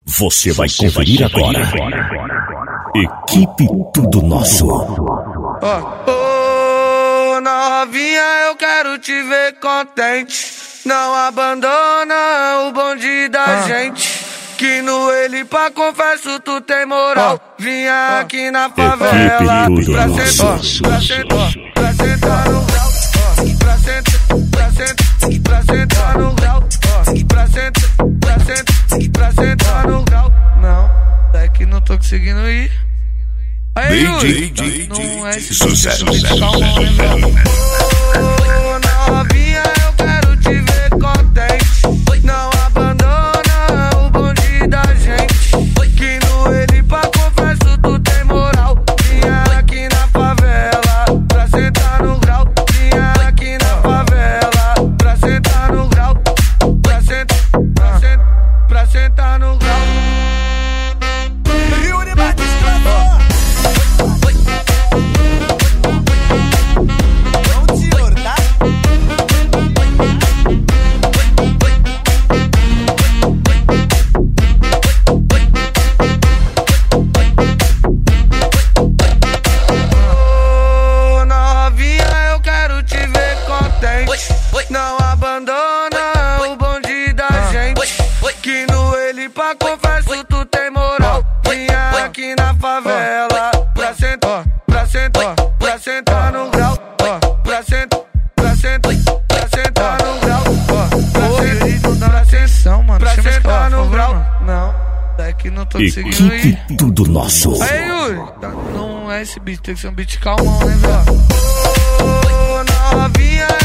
Você vai conferir agora. Equipe Tudo Nosso. Ô, novinha, eu quero te ver contente. Não abandona o bonde da gente. Que no ele pra confesso tu tem moral. Vinha aqui na favela pra sentar no grau. Pra sentar no grau. Pra sentar no grau. Não, é que não tô conseguindo ir. Aí, Yuri, não é esse sucesso. Calma, né, velho? Ô, novinha, eu quero te ver contente. Não abandona o bonde da gente. Que no ele pra confesso tu tem moral. Vinha aqui na favela pra sentar no grau. Vinha aqui na favela pra sentar no grau. Pra sentar no grau. Yuri Batista. Não abandona o bonde da gente. Que no ele pra confesso tu tem moral. Vinha aqui na favela pra sentar no grau. Pra sentar no grau. Pra sentar no grau. Não, é que não tô conseguindo ir. Equipe Tudo Nosso. Aí, Yuri, não é esse beat, tem que ser um beat calmão, né, velho? Ô, novinha.